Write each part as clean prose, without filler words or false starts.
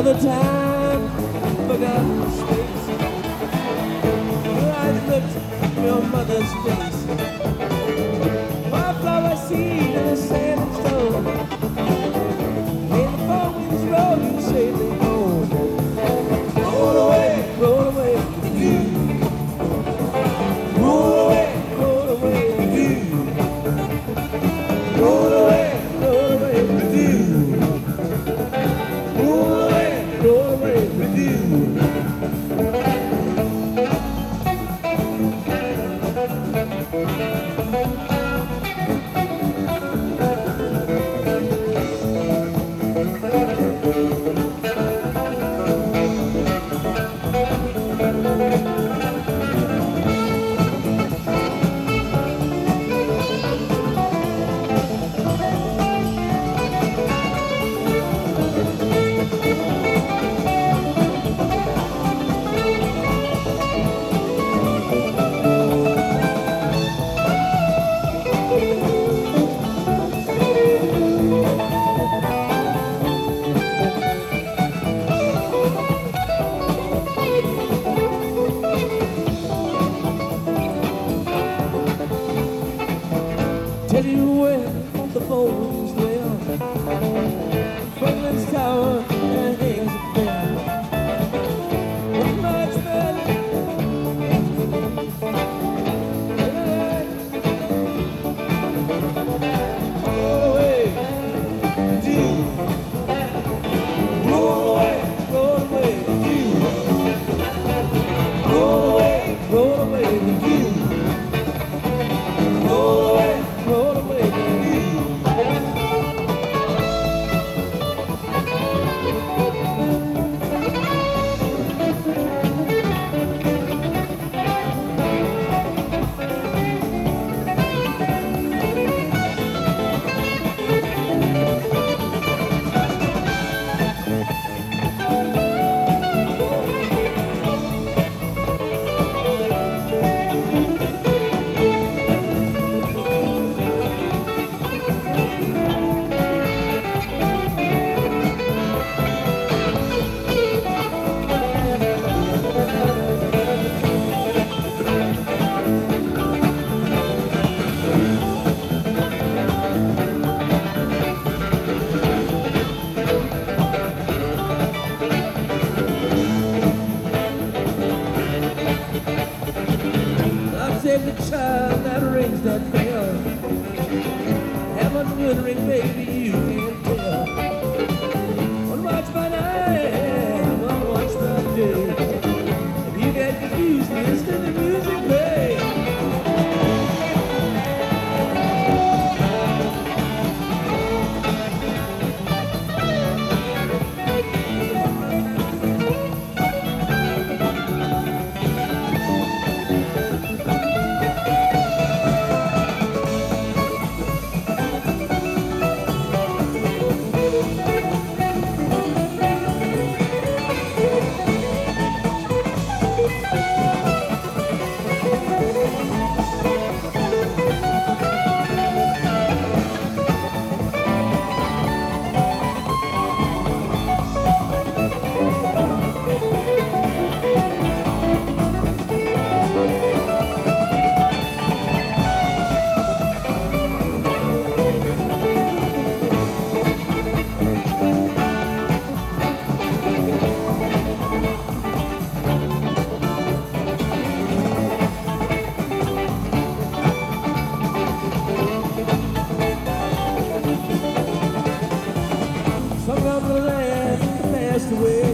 another time, forgot space. I looked at your mother's face. My flower seed and a sand stone. In the four winds roll, you safely home. Roll away with you. Roll away with you. Roll away with you. Roll away with you. Tell you where the phones dwell, Franklin's Tower and hangs a bell. One night's better. Roll away with you. Roll away with you. Roll away with you. Roll away with you. Every child that rings that bell, have a good ring, baby, you can't tell. One watch by night, one watch by day. If you get confused, listen to the music play. Some of the land passed away.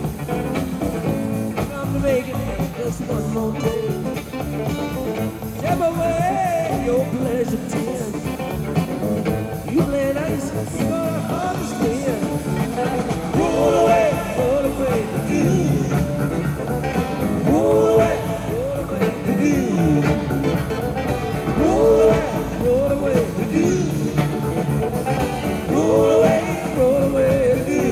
Come to make it just one more day. Step away your pleasure tin. You play nice, you're gonna understand. Roll away with you. Roll away with you. Roll away with you. Roll away with you.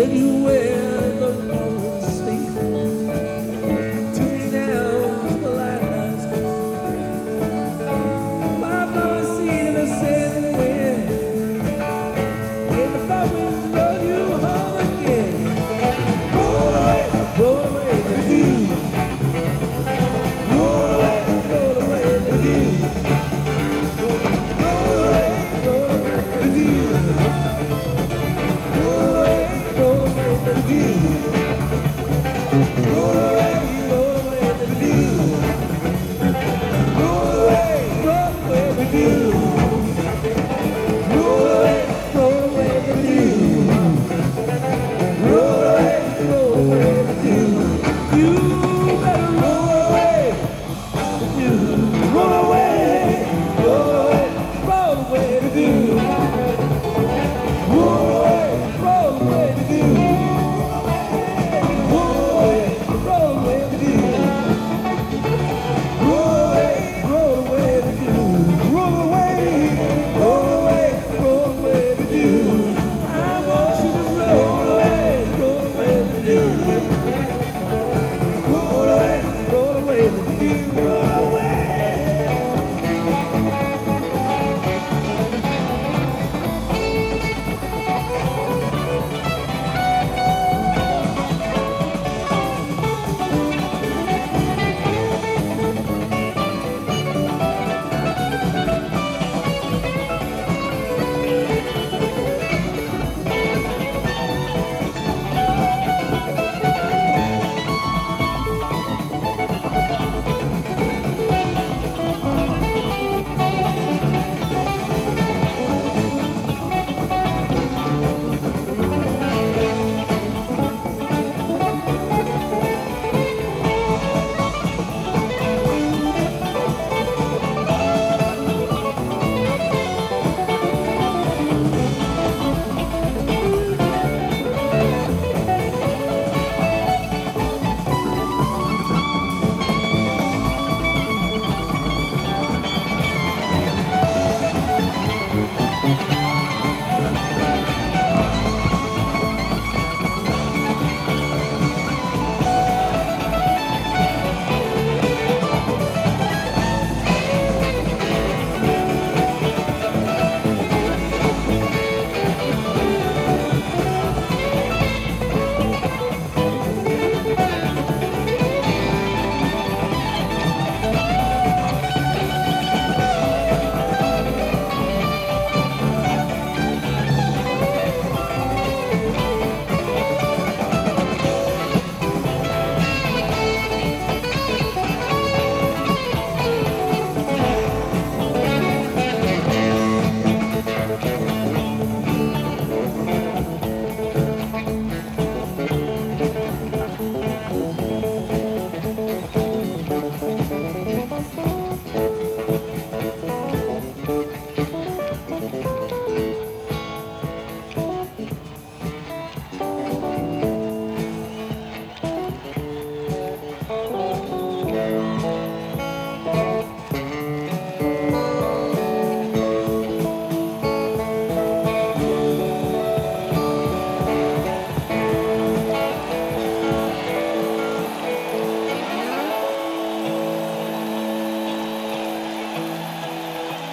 Will you wear